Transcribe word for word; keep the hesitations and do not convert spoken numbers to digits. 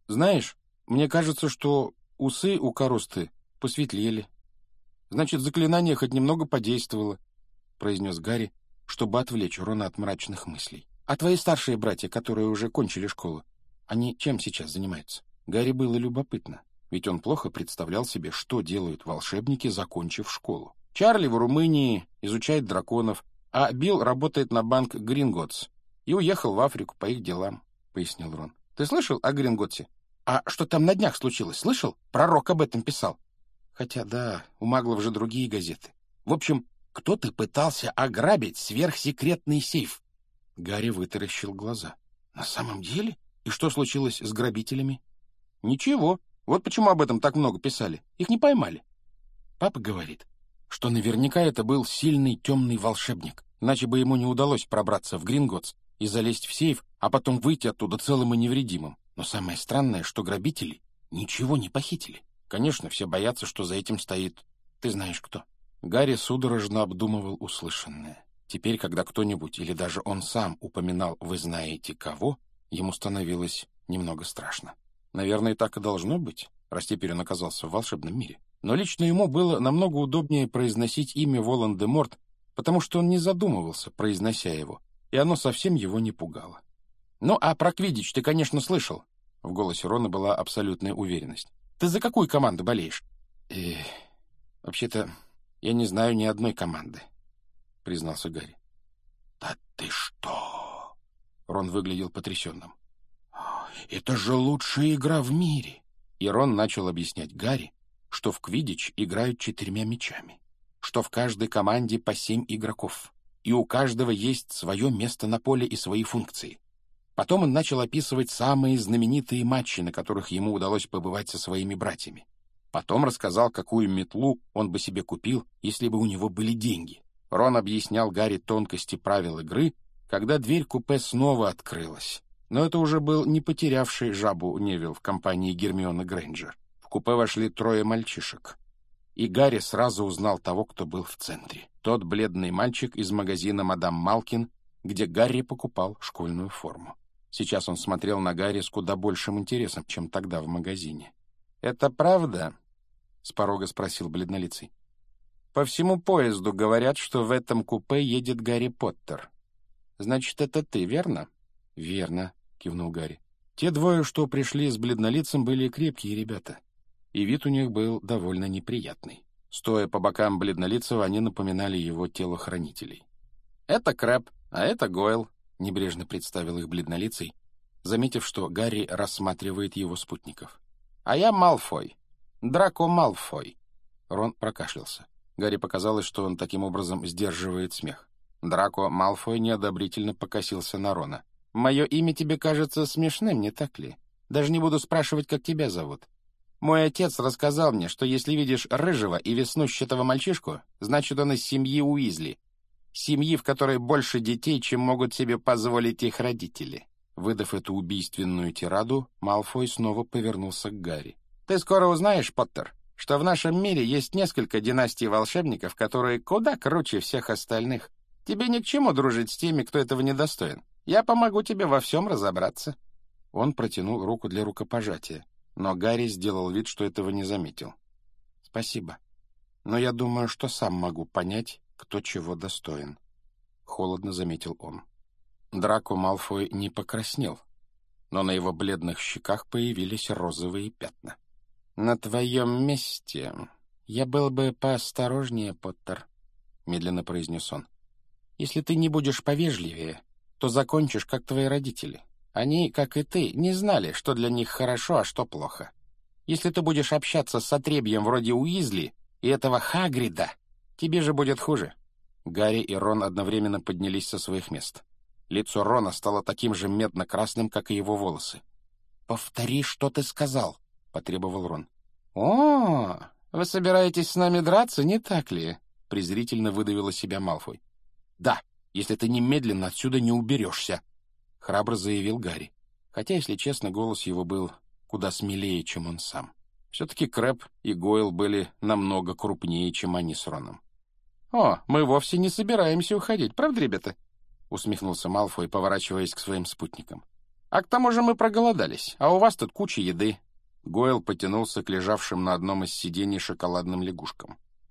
Знаешь, мне кажется, что усы у коросты посветлели. Значит, заклинание хоть немного подействовало, — произнес Гарри, чтобы отвлечь Рона от мрачных мыслей. А твои старшие братья, которые уже кончили школу, они чем сейчас занимаются? Гарри было любопытно, ведь он плохо представлял себе, что делают волшебники, закончив школу. Чарли в Румынии изучает драконов, а Билл работает на банк Гринготс и уехал в Африку по их делам, — пояснил Рон. Ты слышал о Гринготсе? А что там на днях случилось, слышал? Пророк об этом писал. Хотя, да, у маглов же другие газеты. В общем, кто-то пытался ограбить сверхсекретный сейф. Гарри вытаращил глаза. На самом деле? И что случилось с грабителями? Ничего. Вот почему об этом так много писали. Их не поймали. Папа говорит, что наверняка это был сильный темный волшебник, иначе бы ему не удалось пробраться в Гринготс и залезть в сейф, а потом выйти оттуда целым и невредимым. Но самое странное, что грабители ничего не похитили. Конечно, все боятся, что за этим стоит... Ты знаешь кто. Гарри судорожно обдумывал услышанное. Теперь, когда кто-нибудь или даже он сам упоминал «вы знаете кого», ему становилось немного страшно. Наверное, так и должно быть, раз теперь он оказался в волшебном мире. Но лично ему было намного удобнее произносить имя Волан-де-Морт, потому что он не задумывался, произнося его, и оно совсем его не пугало. «Ну, а про квиддич ты, конечно, слышал». В голосе Рона была абсолютная уверенность. «Ты за какую команду болеешь?» «Э, вообще-то, я не знаю ни одной команды», — признался Гарри. «Да ты что?» Рон выглядел потрясенным. «Это же лучшая игра в мире!» И Рон начал объяснять Гарри, что в квиддич играют четырьмя мячами, что в каждой команде по семь игроков, и у каждого есть свое место на поле и свои функции. Потом он начал описывать самые знаменитые матчи, на которых ему удалось побывать со своими братьями. Потом рассказал, какую метлу он бы себе купил, если бы у него были деньги. Рон объяснял Гарри тонкости правил игры, когда дверь купе снова открылась. Но это уже был не потерявший жабу Невилл в компании Гермионы Грейнджер. В купе вошли трое мальчишек. И Гарри сразу узнал того, кто был в центре. Тот бледный мальчик из магазина «Мадам Малкин», где Гарри покупал школьную форму. Сейчас он смотрел на Гарри с куда большим интересом, чем тогда в магазине. «Это правда?» — с порога спросил бледнолицый. «По всему поезду говорят, что в этом купе едет Гарри Поттер. Значит, это ты, верно?» «Верно», — кивнул Гарри. Те двое, что пришли с бледнолицем, были крепкие ребята, и вид у них был довольно неприятный. Стоя по бокам бледнолицего, они напоминали его телохранителей. «Это Крэб, а это Гойл», — небрежно представил их бледнолицый, заметив, что Гарри рассматривает его спутников. «А я Малфой. Драко Малфой». Рон прокашлялся. Гарри показалось, что он таким образом сдерживает смех. Драко Малфой неодобрительно покосился на Рона. «Мое имя тебе кажется смешным, не так ли? Даже не буду спрашивать, как тебя зовут. Мой отец рассказал мне, что если видишь рыжего и веснущатого мальчишку, значит, он из семьи Уизли. Семьи, в которой больше детей, чем могут себе позволить их родители». Выдав эту убийственную тираду, Малфой снова повернулся к Гарри. «Ты скоро узнаешь, Поттер, что в нашем мире есть несколько династий волшебников, которые куда круче всех остальных. Тебе ни к чему дружить с теми, кто этого недостоин. Я помогу тебе во всем разобраться». Он протянул руку для рукопожатия, но Гарри сделал вид, что этого не заметил. «Спасибо. Но я думаю, что сам могу понять, кто чего достоин», — холодно заметил он. Драко Малфой не покраснел, но на его бледных щеках появились розовые пятна. «На твоем месте я был бы поосторожнее, Поттер», — медленно произнес он. «Если ты не будешь повежливее, то закончишь, как твои родители. Они, как и ты, не знали, что для них хорошо, а что плохо. Если ты будешь общаться с отребьем вроде Уизли и этого Хагрида, тебе же будет хуже». Гарри и Рон одновременно поднялись со своих мест. Лицо Рона стало таким же медно-красным, как и его волосы. «Повтори, что ты сказал», — потребовал Рон. «О, вы собираетесь с нами драться, не так ли?» — презрительно выдавил из себя Малфой. «Да, если ты немедленно отсюда не уберешься», — храбро заявил Гарри. Хотя, если честно, голос его был куда смелее, чем он сам. Все-таки Крэб и Гойл были намного крупнее, чем они с Роном. «О, мы вовсе не собираемся уходить, правда, ребята?» — усмехнулся Малфой, поворачиваясь к своим спутникам. А к тому же мы проголодались, а у вас тут куча еды». Гойл потянулся к лежавшим на одном из сидений шоколадным лягушкам.